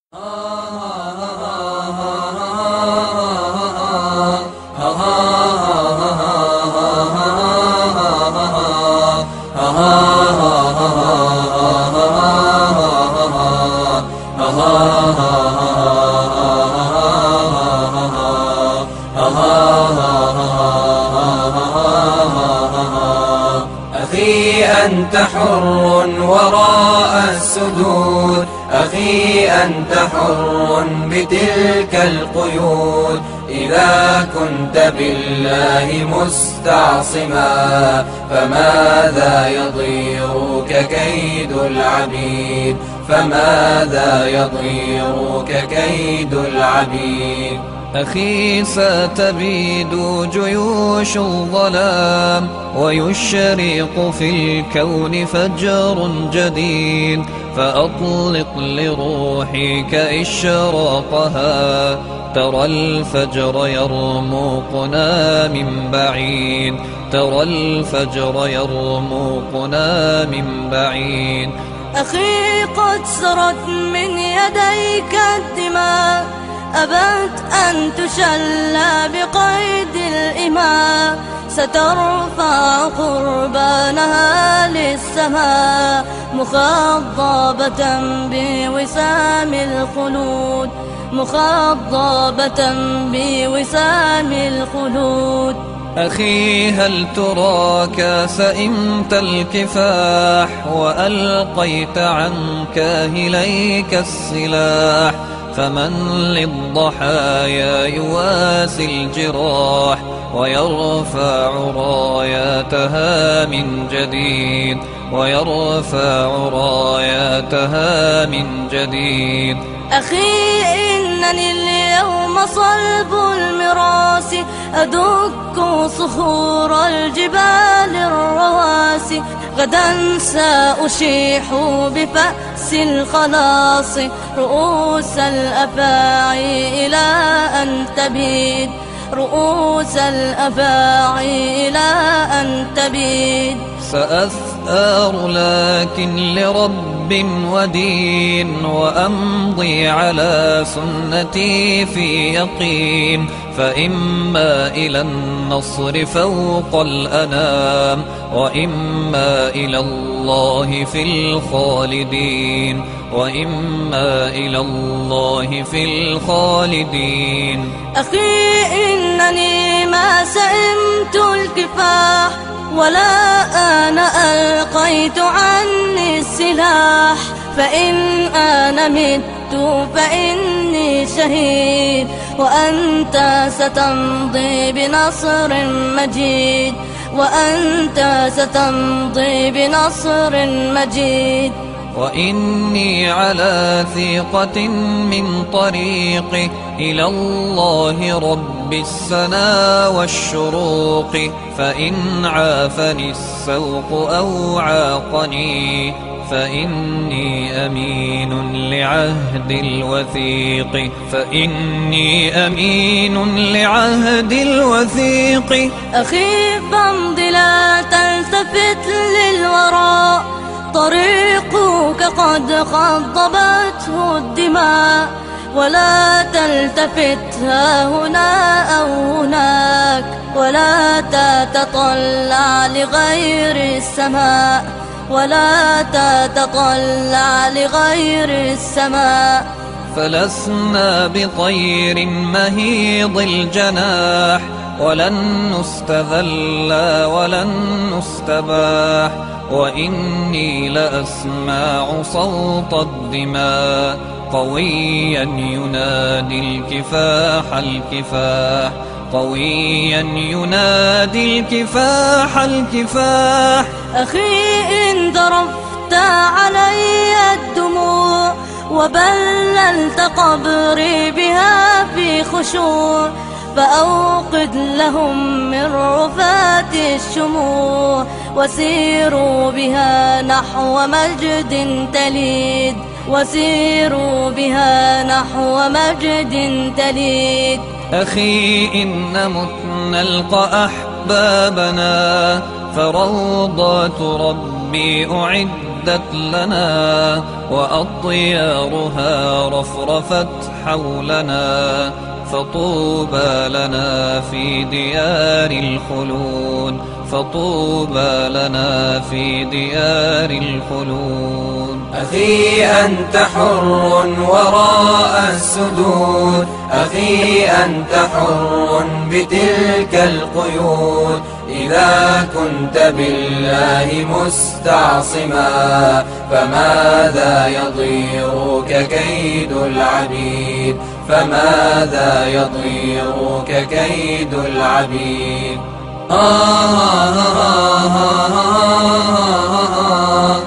أخي أنت حر وراء السدود، أخي أنت حر بتلك القيود. إذا كنت بالله مستعصما فماذا يضيرك كيد العبيد، فماذا يضيرك كيد العبيد. أخي ستبيد جيوش الظلام ويشرق في الكون فجر جديد، فأطلق لروحك إشراقها. ترى الفجر يرموقنا من بعيد، ترى الفجر يرموقنا من بعيد. أخي قد سرت من يديك الدماء، أبت أن تشلى بقيد الإماء. سترفع قربانها للسماء مخضبة بوسام الخلود، مخضبة بوسام الخلود. أخي هل تراك سئمت الكفاح وألقيت عن كاهليك السلاح؟ فمن للضحايا يواسي الجراح ويرفع راياتها من جديد، ويرفع راياتها من جديد. أخي إنني اليوم صلب المراس، أدك صخور الجبال الرواسي. غدا سأشيح بفأس الخلاص رؤوس الأفاعي إلى أن تبيد، رؤوس الأفاعي إلى أن تبيد. سأثأر لكن لرب ودين، وأمضي على سنتي في يقين. فإما إلى النصر فوق الأنام، وإما إلى الله في الخالدين، وإما إلى الله في الخالدين. أخي إنني ما سئمت الكفاح، ولا أنا ألقيت عني السلاح. فإن أنا مت فإني شهيد، وأنت ستمضي بنصر مجيد، وأنت ستمضي بنصر مجيد. وإني على ثقة من طريقي إلى الله رب السنا والشروق. فإن عافني السوق أو عاقني فإني أمين لعهد الوثيق، فإني أمين لعهد الوثيق. أخي فامض لا تلتفت للوراء، طريقك قد خضبته الدماء. ولا تلتفت ها هنا أو هناك، ولا تتطلع لغير السماء، ولا تتطلع لغير السماء. فلسنا بطير مهيض الجناح، ولن نستذل ولن نستباح. وإني لأسمع صوت الدماء قويا ينادي الكفاح الكفاح، قويا ينادي الكفاح الكفاح. أخي إن ذرفت علي الدموع وبللت قبري بها في خشوع، فأوقد لهم من رفات الشموع، وسيروا بها نحو مجد تليد، وسيروا بها نحو مجد تليد. أخي إن مت نلقى أحبابنا، فروضات ربي أعد أعدت لنا وأطيارها رفرفت حولنا، فطوبى لنا في ديار الخلود، فطوبى لنا في ديار الخلود. أخي أنت حر وراء السدود، أخي أنت حر بتلك القيود. إذا كنت بالله مستعصما فماذا يضيرك كيد العبيد، فماذا يضيرك كيد العبيد.